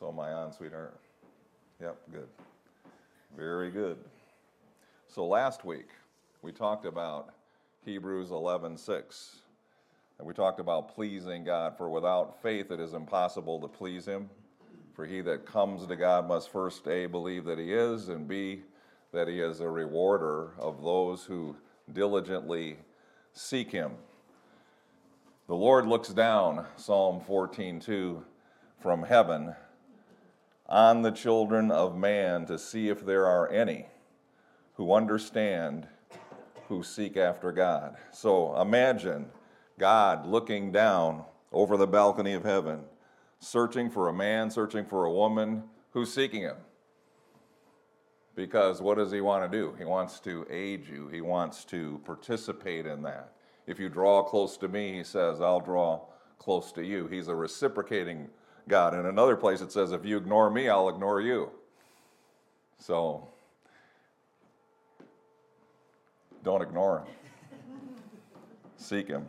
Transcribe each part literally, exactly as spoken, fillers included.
So am I on, sweetheart? Yep, good. Very good. So last week, we talked about Hebrews eleven six. And we talked about pleasing God, for without faith it is impossible to please him. For he that comes to God must first A, believe that he is, and B, that he is a rewarder of those who diligently seek him. The Lord looks down, Psalm fourteen two, from heaven on the children of man to see if there are any who understand, who seek after God. So imagine God looking down over the balcony of heaven, searching for a man, searching for a woman who's seeking him. Because what does he want to do? He wants to aid you. He wants to participate in that. If you draw close to me, he says, I'll draw close to you. He's a reciprocating God. In another place it says, if you ignore me, I'll ignore you. So, don't ignore him. Seek him.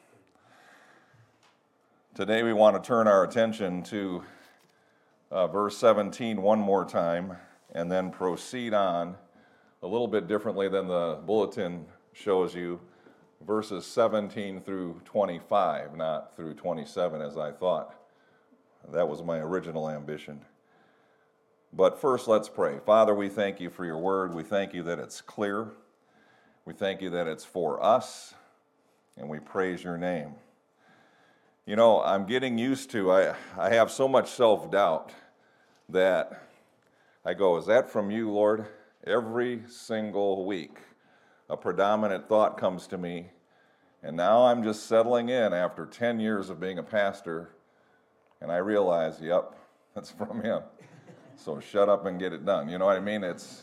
Today we want to turn our attention to uh, verse seventeen one more time and then proceed on a little bit differently than the bulletin shows you, verses seventeen through twenty-five, not through twenty-seven as I thought. That was my original ambition. But first let's pray. Father, we thank you for your word. We thank you that it's clear. We thank you that it's for us, and we praise your name. You know, I'm getting used to, I, I have so much self-doubt that I go, is that from you, Lord? Every single week, a predominant thought comes to me, and now I'm just settling in after ten years of being a pastor, and I realize, yep, that's from him. So shut up and get it done. You know what I mean? It's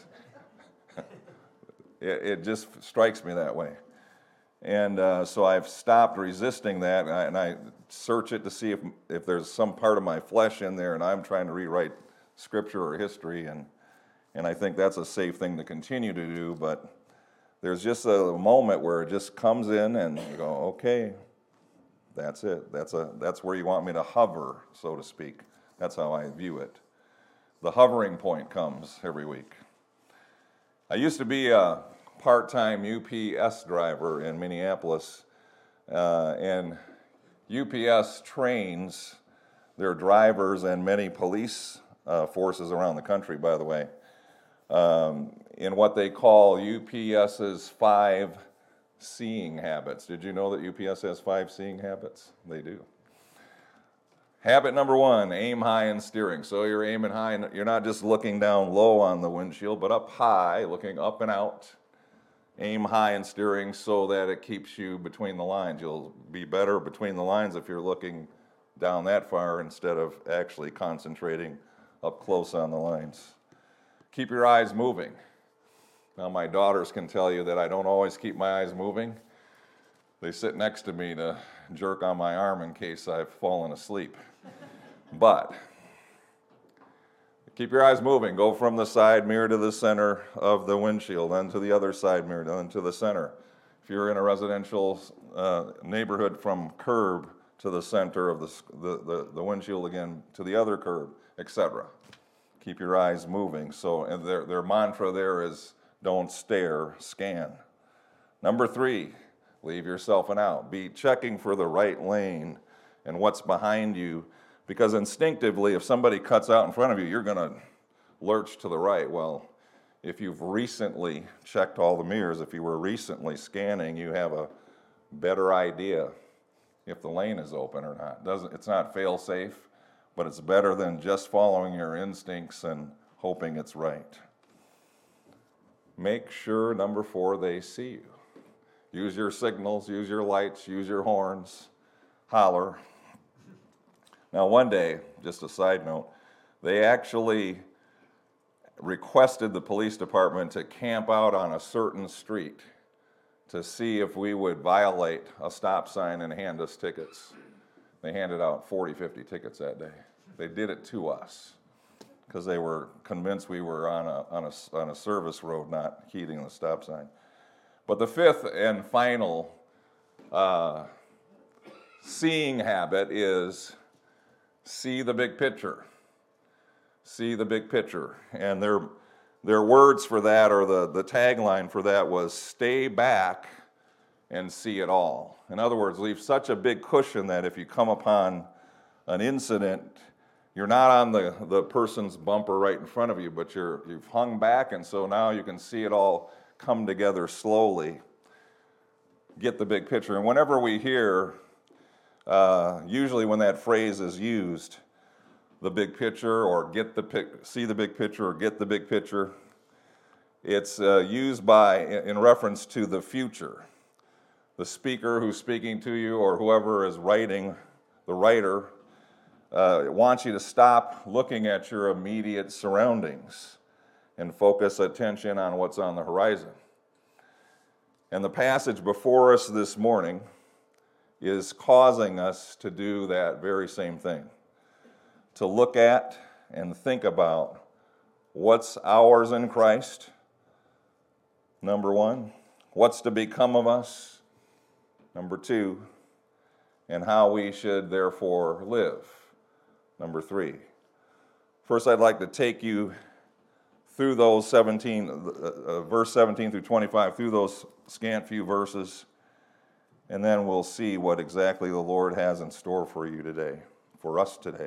it, it just strikes me that way. And uh, so I've stopped resisting that, and I, and I search it to see if if there's some part of my flesh in there, and I'm trying to rewrite scripture or history, and and I think that's a safe thing to continue to do, but there's just a moment where it just comes in, and you go, okay, that's it. That's a that's where you want me to hover, so to speak. That's how I view it. The hovering point comes every week. I used to be a part-time U P S driver in Minneapolis, uh, and U P S trains their drivers and many police uh, forces around the country, by the way, um, in what they call U P S's five seeing habits. Did you know that U P S has five seeing habits? They do. Habit number one, aim high in steering. So you're aiming high, and you're not just looking down low on the windshield, but up high, looking up and out. Aim high in steering so that it keeps you between the lines. You'll be better between the lines if you're looking down that far instead of actually concentrating up close on the lines. Keep your eyes moving. Now my daughters can tell you that I don't always keep my eyes moving. They sit next to me to jerk on my arm in case I've fallen asleep. But keep your eyes moving. Go from the side mirror to the center of the windshield, then to the other side mirror, then to the center. If you're in a residential uh, neighborhood, from curb to the center of the, the, the, the windshield again, to the other curb, et cetera. Keep your eyes moving. So and their, their mantra there is, don't stare, scan. Number three, leave yourself an out. Be checking for the right lane and what's behind you, because instinctively, if somebody cuts out in front of you, you're going to lurch to the right. Well, if you've recently checked all the mirrors, if you were recently scanning, you have a better idea if the lane is open or not. Doesn't it's not fail-safe, but it's better than just following your instincts and hoping it's right. Make sure, number four, they see you. Use your signals, use your lights, use your horns, holler. Now, one day, just a side note, they actually requested the police department to camp out on a certain street to see if we would violate a stop sign and hand us tickets. They handed out forty, fifty tickets that day. They did it to us because they were convinced we were on a, on a, on a service road, not heeding the stop sign. But the fifth and final uh, seeing habit is see the big picture. See the big picture. And their, their words for that, or the, the tagline for that was, stay back and see it all. In other words, leave such a big cushion that if you come upon an incident, you're not on the, the person's bumper right in front of you, but you're, you've hung back, and so now you can see it all come together slowly. Get the big picture. And whenever we hear, uh, usually when that phrase is used, the big picture, or get the pic, see the big picture, or get the big picture, it's uh, used by in reference to the future. The speaker who's speaking to you, or whoever is writing, the writer, uh, wants you to stop looking at your immediate surroundings and focus attention on what's on the horizon. And the passage before us this morning is causing us to do that very same thing. To look at and think about what's ours in Christ, number one. What's to become of us, number two. And how we should therefore live, number three. First, I'd like to take you through those seventeen, uh, verse seventeen through twenty-five, through those scant few verses, and then we'll see what exactly the Lord has in store for you today, for us today.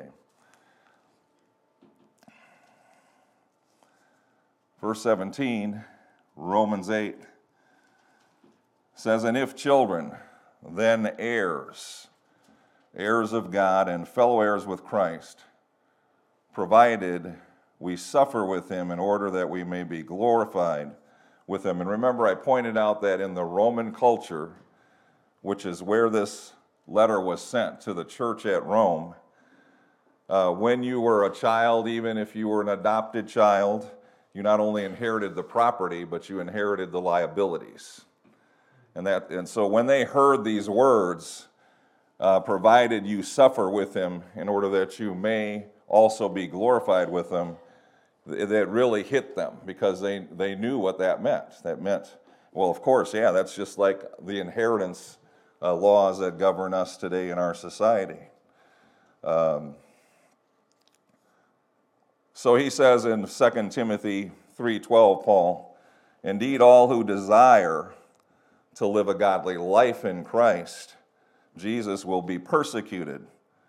Verse seventeen, Romans eight, says, and if children, then heirs, heirs of God and fellow heirs with Christ, provided we suffer with him in order that we may be glorified with him. And remember, I pointed out that in the Roman culture, which is where this letter was sent to the church at Rome, uh, when you were a child, even if you were an adopted child, you not only inherited the property, but you inherited the liabilities. And that, and so when they heard these words, uh, provided you suffer with him in order that you may also be glorified with him, that really hit them, because they, they knew what that meant. That meant, well, of course, yeah, that's just like the inheritance uh, laws that govern us today in our society. Um, so he says in Second Timothy three twelve, Paul, indeed all who desire to live a godly life in Christ Jesus will be persecuted,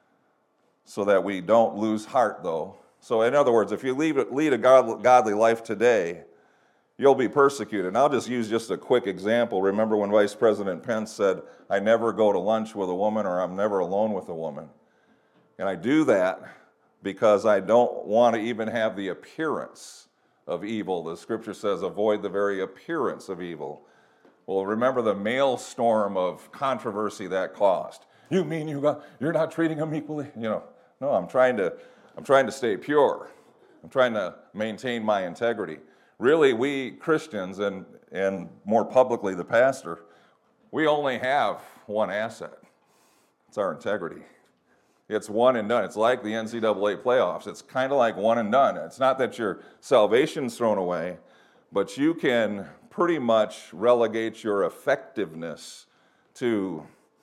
so that we don't lose heart, though. So in other words, if you lead, lead a godly life today, you'll be persecuted. And I'll just use just a quick example. Remember when Vice President Pence said, I never go to lunch with a woman, or I'm never alone with a woman. And I do that because I don't want to even have the appearance of evil. The scripture says, avoid the very appearance of evil. Well, remember the maelstrom of controversy that caused. You mean you got, you're not treating them equally? You know, no, I'm trying to, I'm trying to stay pure. I'm trying to maintain my integrity. Really, we Christians, and, and more publicly the pastor, we only have one asset. It's our integrity. It's one and done. It's like the N C double A playoffs. It's kind of like one and done. It's not that your salvation's thrown away, but you can pretty much relegate your effectiveness to,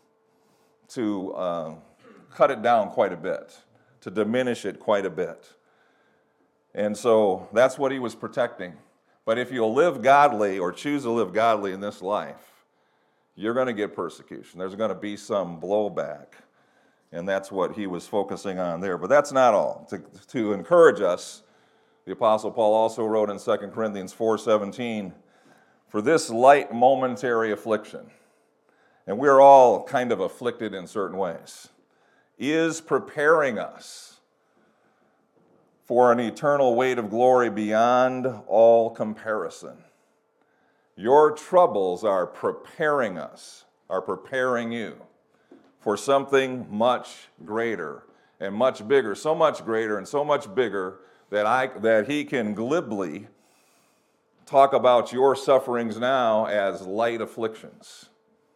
to uh, cut it down quite a bit, to diminish it quite a bit. And so that's what he was protecting. But if you'll live godly, or choose to live godly in this life, you're going to get persecution. There's going to be some blowback. And that's what he was focusing on there. But that's not all. To, to encourage us, the Apostle Paul also wrote in Second Corinthians four seventeen, for this light momentary affliction, and we're all kind of afflicted in certain ways, is preparing us for an eternal weight of glory beyond all comparison. Your troubles are preparing us, are preparing you for something much greater and much bigger, so much greater and so much bigger that I that he can glibly talk about your sufferings now as light afflictions.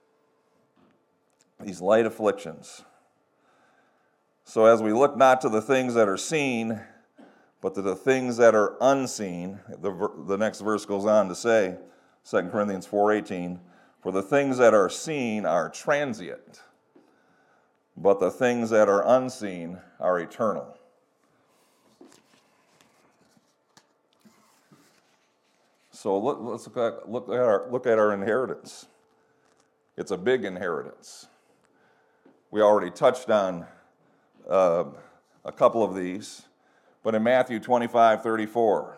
These light afflictions. So as we look not to the things that are seen, but to the things that are unseen, the, the next verse goes on to say, Second Corinthians four eighteen, for the things that are seen are transient, but the things that are unseen are eternal. So look, let's look at, look, at our, look at our inheritance. It's a big inheritance. We already touched on uh, a couple of these, but in Matthew twenty-five thirty-four,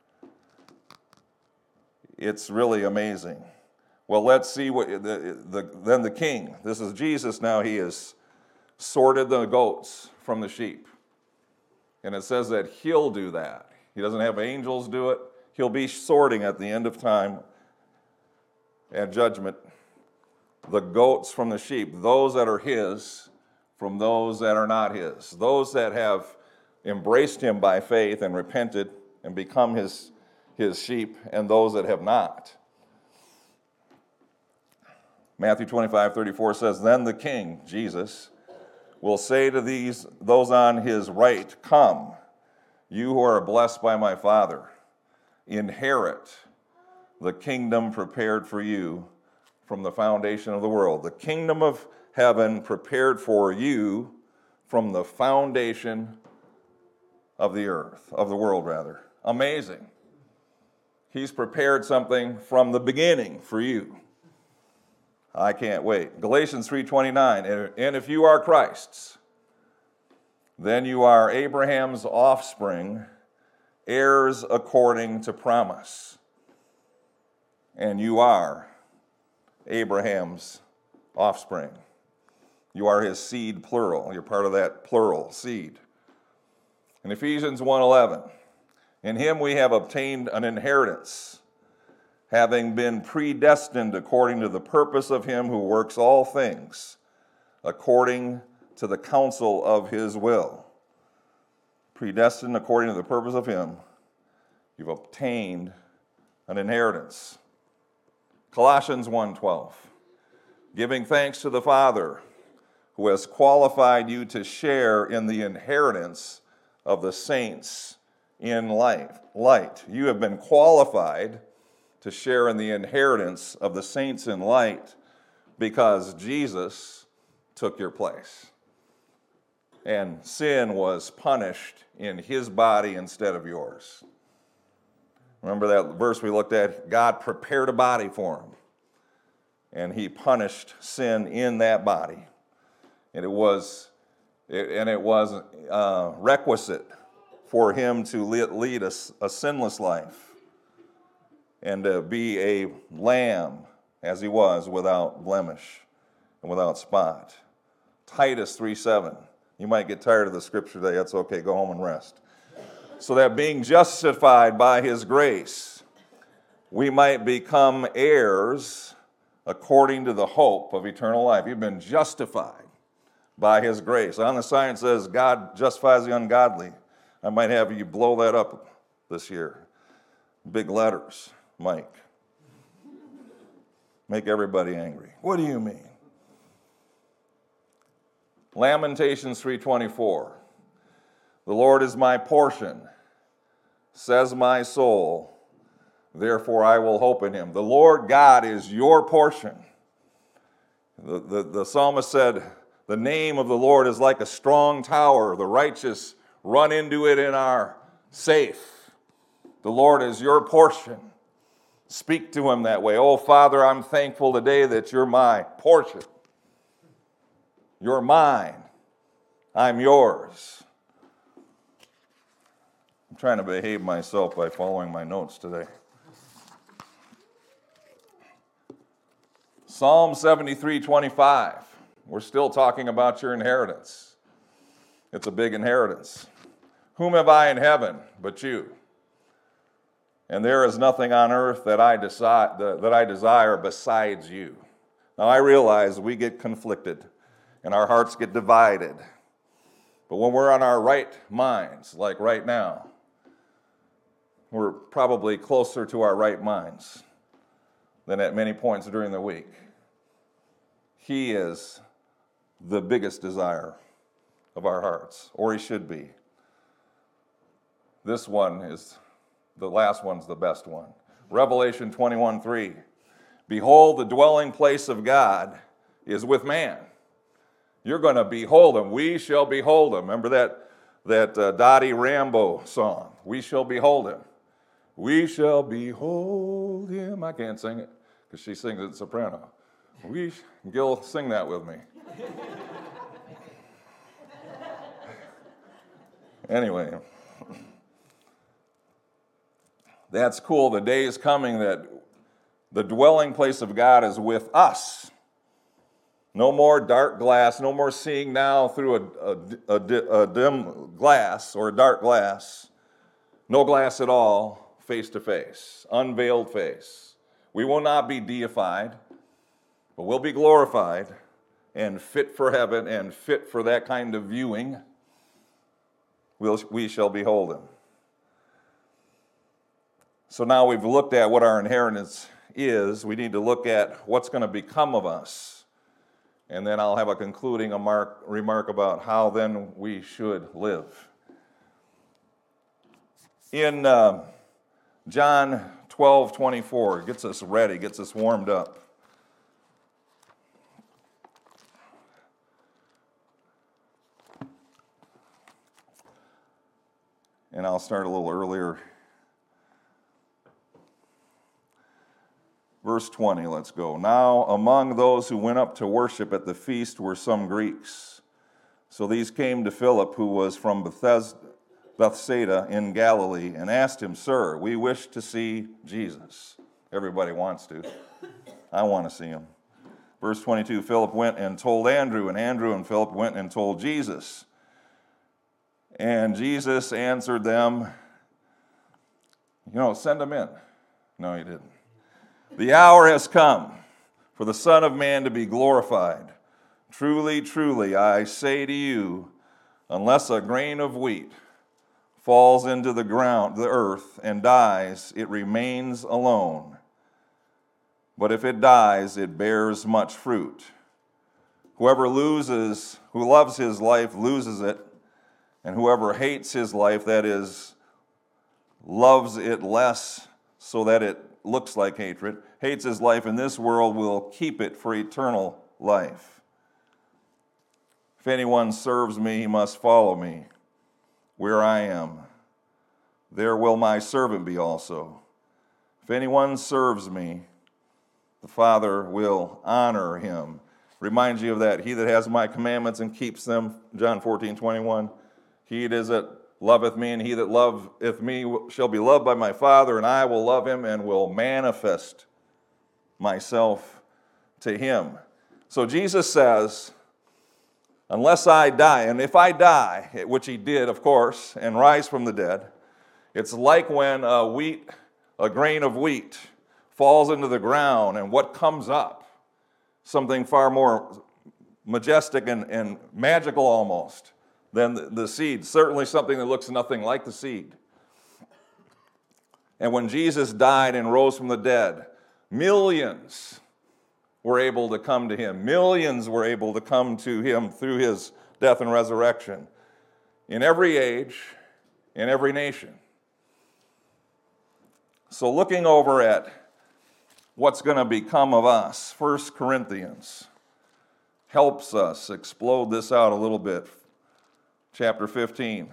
it's really amazing. Well, let's see what the, the, then the king, this is Jesus now, he has sorted the goats from the sheep. And it says that he'll do that. He doesn't have angels do it. He'll be sorting at the end of time and judgment the goats from the sheep, those that are his from those that are not his, those that have embraced him by faith and repented and become his, his sheep, and those that have not. Matthew twenty-five thirty-four says, then the king, Jesus, will say to these those on his right, come, you who are blessed by my Father, inherit the kingdom prepared for you from the foundation of the world. The kingdom of heaven prepared for you from the foundation of the earth, of the world rather. Amazing. He's prepared something from the beginning for you. I can't wait. Galatians three twenty-nine, and if you are Christ's, then you are Abraham's offspring, heirs according to promise. And you are Abraham's offspring. You are his seed, plural. You're part of that plural, seed. In Ephesians one eleven, in him we have obtained an inheritance, having been predestined according to the purpose of him who works all things, according to the counsel of his will. Predestined according to the purpose of him, you've obtained an inheritance. Colossians one twelve, giving thanks to the Father who has qualified you to share in the inheritance of the saints in life, light. You have been qualified to share in the inheritance of the saints in light because Jesus took your place. And sin was punished in his body instead of yours. Remember that verse we looked at? God prepared a body for him, and he punished sin in that body. And it was, and it was uh, requisite for him to lead a, a sinless life and to be a lamb, as he was, without blemish and without spot. Titus three seven. You might get tired of the scripture today. That's okay. Go home and rest. So that being justified by his grace, we might become heirs according to the hope of eternal life. You've been justified by his grace. On the sign it says, God justifies the ungodly. I might have you blow that up this year. Big letters, Mike. Make everybody angry. What do you mean? Lamentations three twenty-four. The Lord is my portion, says my soul, therefore I will hope in him. The Lord God is your portion. The, the, the psalmist said, the name of the Lord is like a strong tower. The righteous run into it and are safe. The Lord is your portion. Speak to him that way. Oh, Father, I'm thankful today that you're my portion. You're mine. I'm yours. I'm trying to behave myself by following my notes today. Psalm seventy-three twenty-five. We're still talking about your inheritance. It's a big inheritance. Whom have I in heaven but you? And there is nothing on earth that I decide, that I desire besides you. Now I realize we get conflicted and our hearts get divided. But when we're on our right minds, like right now, we're probably closer to our right minds than at many points during the week. He is the biggest desire of our hearts, or he should be. This one is, the last one's the best one. Revelation twenty-one three. Behold, the dwelling place of God is with man. You're going to behold him. We shall behold him. Remember that, that uh, Dottie Rambo song? We shall behold him. We shall behold him. I can't sing it because she sings it soprano. We, Gil, sing that with me. Anyway, that's cool. The day is coming that the dwelling place of God is with us. No more dark glass, no more seeing now through a, a, a, a dim glass or a dark glass. No glass at all, face to face, unveiled face. We will not be deified, but we'll be glorified and fit for heaven and fit for that kind of viewing. We'll, we shall behold him. So now we've looked at what our inheritance is. We need to look at what's going to become of us. And then I'll have a concluding remark, remark about how then we should live. In uh, John twelve twenty-four, gets us ready, gets us warmed up. And I'll start a little earlier. Verse twenty, let's go. Now, among those who went up to worship at the feast were some Greeks. So these came to Philip, who was from Bethsaida in Galilee, and asked him, Sir, we wish to see Jesus. Everybody wants to. I want to see him. Verse twenty-two, Philip went and told Andrew, and Andrew and Philip went and told Jesus. And Jesus answered them, you know, send them in. No, he didn't. The hour has come for the Son of Man to be glorified. Truly, truly, I say to you, unless a grain of wheat falls into the ground, the earth, and dies, it remains alone. But if it dies, it bears much fruit. Whoever loses, who loves his life, loses it. And whoever hates his life, that is, loves it less so that it looks like hatred, hates his life in this world, will keep it for eternal life. If anyone serves me, he must follow me. Where I am, there will my servant be also. If anyone serves me, the Father will honor him. Reminds you of that. He that has my commandments and keeps them, John fourteen twenty-one. He that loveth me, and he that loveth me shall be loved by my Father, and I will love him and will manifest myself to him. So Jesus says, unless I die, and if I die, which he did, of course, and rise from the dead, it's like when a wheat, a grain of wheat falls into the ground, and what comes up? Something far more majestic and, and magical almost than the, the seed. Certainly something that looks nothing like the seed. And when Jesus died and rose from the dead, millions were able to come to him. Millions were able to come to him through his death and resurrection. In every age, in every nation. So looking over at what's going to become of us, First Corinthians helps us explode this out a little bit. Chapter fifteen,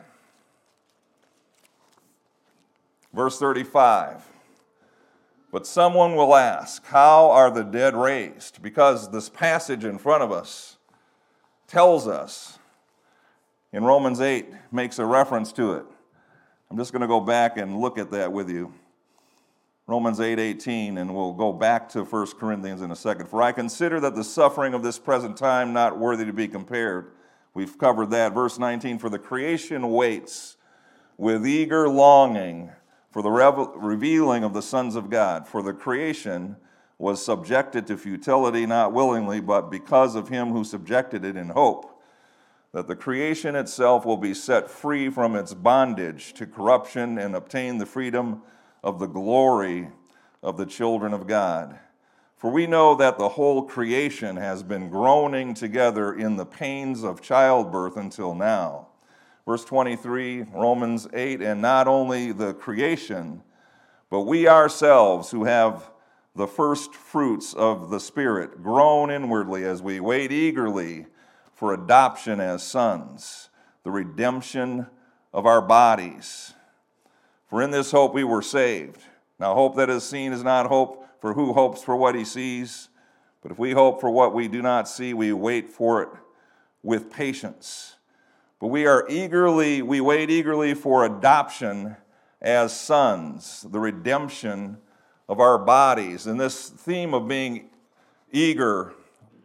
verse thirty-five. But someone will ask, how are the dead raised? Because this passage in front of us tells us, in Romans eight, makes a reference to it. I'm just going to go back and look at that with you. Romans eight eighteen, and we'll go back to First Corinthians in a second. For I consider that the suffering of this present time not worthy to be compared. We've covered that. Verse nineteen, for the creation waits with eager longing for the revel- revealing of the sons of God. For the creation was subjected to futility, not willingly, but because of him who subjected it in hope, that the creation itself will be set free from its bondage to corruption and obtain the freedom of the glory of the children of God. For we know that the whole creation has been groaning together in the pains of childbirth until now. Verse twenty-three, Romans eight, and not only the creation, but we ourselves who have the first fruits of the Spirit groan inwardly as we wait eagerly for adoption as sons, the redemption of our bodies. For in this hope we were saved. Now hope that is seen is not hope, for who hopes for what he sees? But if we hope for what we do not see, we wait for it with patience. But we are eagerly, we wait eagerly for adoption as sons, the redemption of our bodies. And this theme of being eager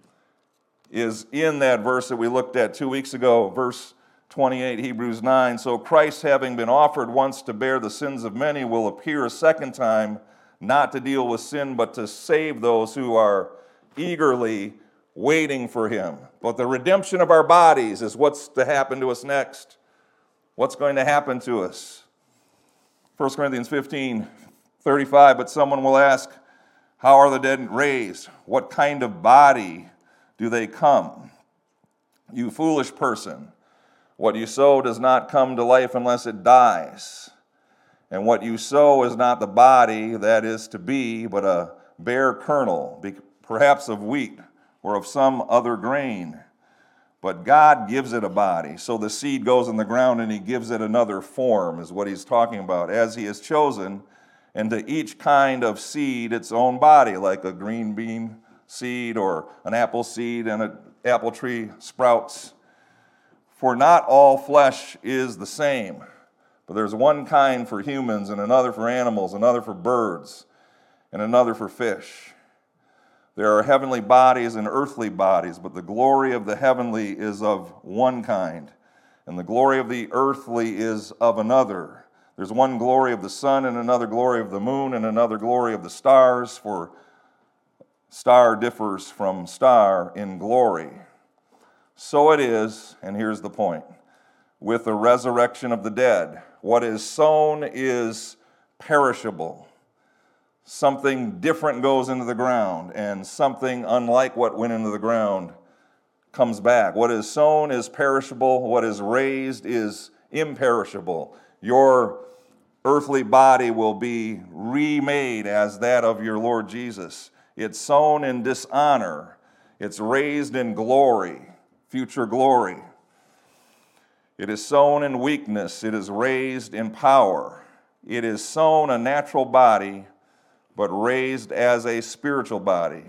is in that verse that we looked at two weeks ago, verse twenty-eight, Hebrews nine. So Christ, having been offered once to bear the sins of many, will appear a second time, not to deal with sin, but to save those who are eagerly waiting for him. But the redemption of our bodies is what's to happen to us next. What's going to happen to us? First Corinthians fifteen, thirty-five, but someone will ask, how are the dead raised? What kind of body do they come? You foolish person, what you sow does not come to life unless it dies. And what you sow is not the body that is to be, but a bare kernel, perhaps of wheat or of some other grain. But God gives it a body. So the seed goes in the ground and he gives it another form, is what he's talking about, as he has chosen. And to each kind of seed its own body, like a green bean seed or an apple seed and an apple tree sprouts. For not all flesh is the same, but there's one kind for humans and another for animals, another for birds, and another for fish. There are heavenly bodies and earthly bodies, but the glory of the heavenly is of one kind, and the glory of the earthly is of another. There's one glory of the sun, and another glory of the moon, and another glory of the stars, for star differs from star in glory. So it is, and here's the point, with the resurrection of the dead. What is sown is perishable. Something different goes into the ground, and something unlike what went into the ground comes back. What is sown is perishable. What is raised is imperishable. Your earthly body will be remade as that of your Lord Jesus. It's sown in dishonor. It's raised in glory, future glory. It is sown in weakness. It is raised in power. It is sown a natural body, but raised as a spiritual body.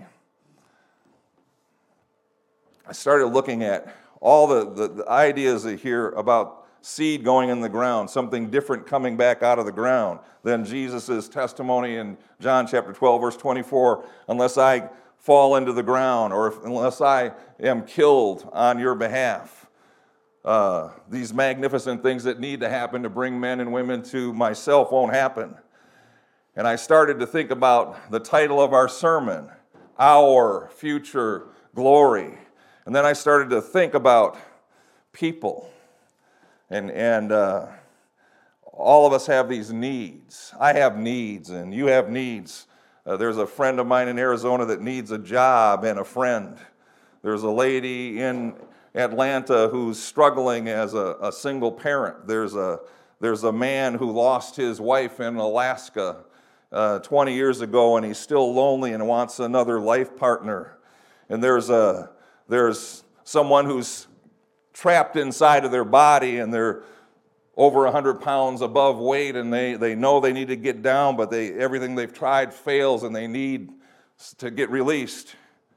I started looking at all the, the, the ideas here about seed going in the ground, something different coming back out of the ground than Jesus' testimony in John chapter twelve, verse twenty-four, unless I fall into the ground or if, unless I am killed on your behalf. Uh, these magnificent things that need to happen to bring men and women to myself won't happen. And I started to think about the title of our sermon, Our Future Glory. And then I started to think about people. And, and uh, all of us have these needs. I have needs, and you have needs. Uh, there's a friend of mine in Arizona that needs a job and a friend. There's a lady in Atlanta who's struggling as a, a single parent. There's a, there's a man who lost his wife in Alaska Uh, twenty years ago, and he's still lonely and wants another life partner. And there's a there's someone who's trapped inside of their body, and they're over one hundred pounds above weight, and they, they know they need to get down, but they everything they've tried fails, and they need to get released.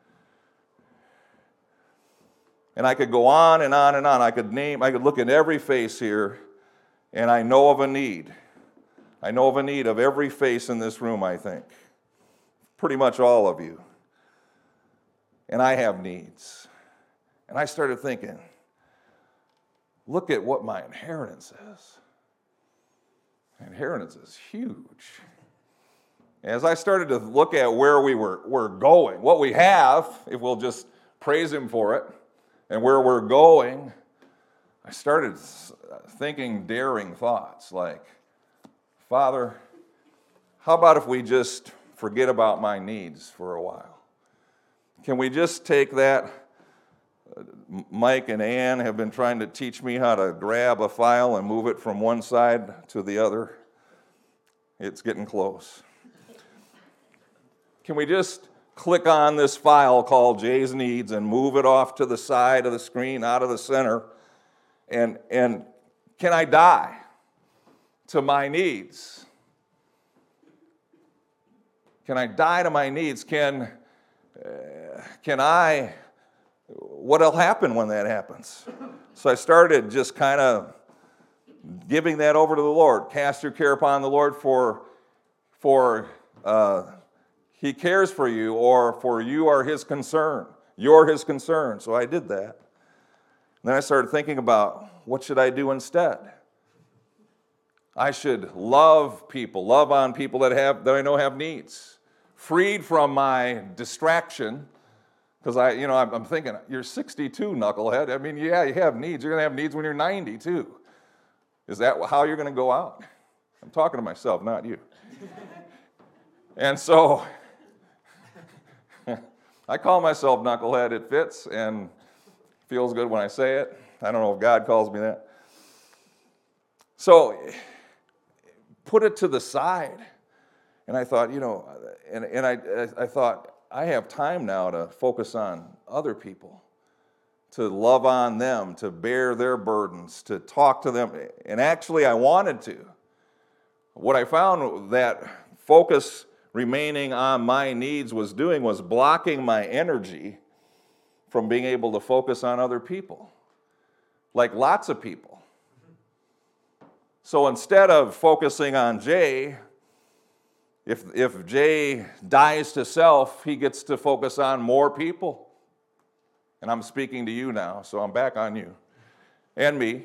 And I could go on and on and on. I could name, I could look at every face here, and I know of a need. I know of a need of every face in this room, I think. Pretty much all of you. And I have needs. And I started thinking, look at what my inheritance is. My inheritance is huge. As I started to look at where we were, were going, what we have, if we'll just praise him for it, and where we're going, I started thinking daring thoughts like, Father, how about if we just forget about my needs for a while? Can we just take that? Mike and Ann have been trying to teach me how to grab a file and move it from one side to the other. It's getting close. Can we just click on this file called Jay's Needs and move it off to the side of the screen, out of the center? And, and can I die to my needs? Can I die to my needs? Can, uh, can I, what'll happen when that happens? So I started just kind of giving that over to the Lord. Cast your care upon the Lord, for, for uh, he cares for you, or for you are his concern. You're his concern. So I did that. And then I started thinking about, what should I do instead? I should love people, love on people that have that I know have needs, freed from my distraction. Because I, you know, I'm, I'm thinking, you're sixty-two, knucklehead. I mean, yeah, you have needs. You're going to have needs when you're ninety, too. Is that how you're going to go out? I'm talking to myself, not you. And so, I call myself knucklehead. It fits and feels good when I say it. I don't know if God calls me that. So, put it to the side. And I thought, you know, and, and I, I thought, I have time now to focus on other people, to love on them, to bear their burdens, to talk to them. And actually, I wanted to. What I found that focus remaining on my needs was doing was blocking my energy from being able to focus on other people, like lots of people. So instead of focusing on Jay, if, if Jay dies to self, he gets to focus on more people. And I'm speaking to you now, so I'm back on you and me.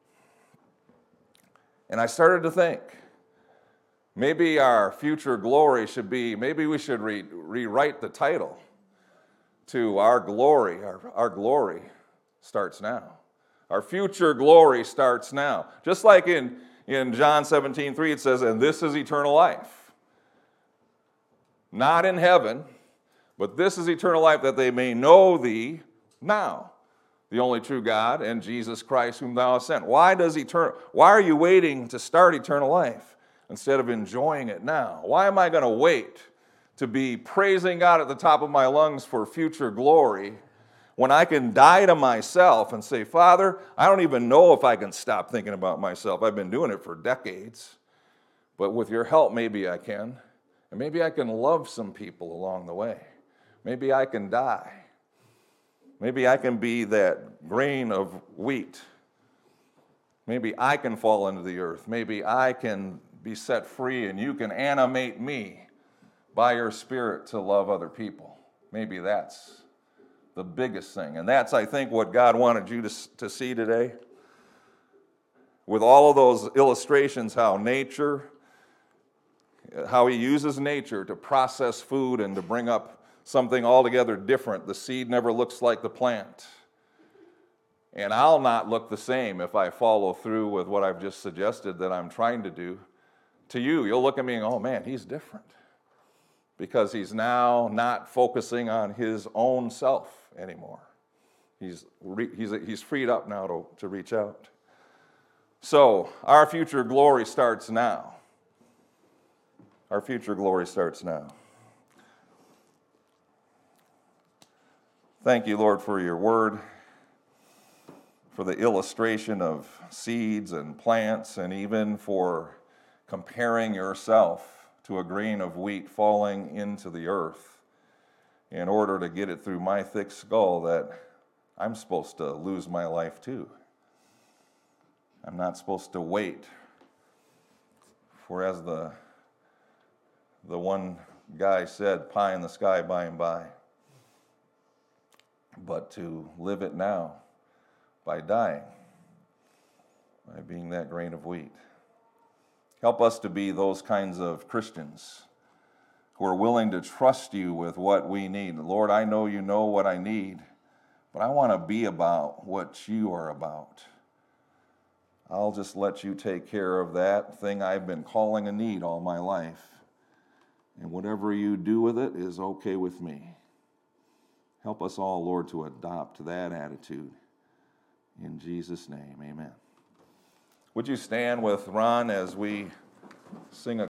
And I started to think, maybe our future glory should be, maybe we should re- rewrite the title to Our Glory. Our, our glory starts now. Our future glory starts now. Just like in, in John seventeen three, it says, and this is eternal life. Not in heaven, but this is eternal life, that they may know thee now, the only true God, and Jesus Christ whom thou hast sent. Why does eternal, why are you waiting to start eternal life instead of enjoying it now? Why am I going to wait to be praising God at the top of my lungs for future glory when I can die to myself and say, Father, I don't even know if I can stop thinking about myself. I've been doing it for decades, but with your help, maybe I can. And maybe I can love some people along the way. Maybe I can die. Maybe I can be that grain of wheat. Maybe I can fall into the earth. Maybe I can be set free and you can animate me by your Spirit to love other people. Maybe that's the biggest thing. And that's, I think, what God wanted you to, to see today. With all of those illustrations, how nature, how he uses nature to process food and to bring up something altogether different. The seed never looks like the plant. And I'll not look the same if I follow through with what I've just suggested that I'm trying to do. To you, you'll look at me and, oh man, he's different. Because he's now not focusing on his own self anymore. He's, re, he's, he's freed up now to, to reach out. So, our future glory starts now. Our future glory starts now. Thank you, Lord, for your word, for the illustration of seeds and plants, and even for comparing yourself to a grain of wheat falling into the earth in order to get it through my thick skull that I'm supposed to lose my life too. I'm not supposed to wait for, as the, the one guy said, pie in the sky by and by, but to live it now by dying, by being that grain of wheat. Help us to be those kinds of Christians who are willing to trust you with what we need. Lord, I know you know what I need, but I want to be about what you are about. I'll just let you take care of that thing I've been calling a need all my life. And whatever you do with it is okay with me. Help us all, Lord, to adopt that attitude. In Jesus' name, amen. Would you stand with Ron as we sing a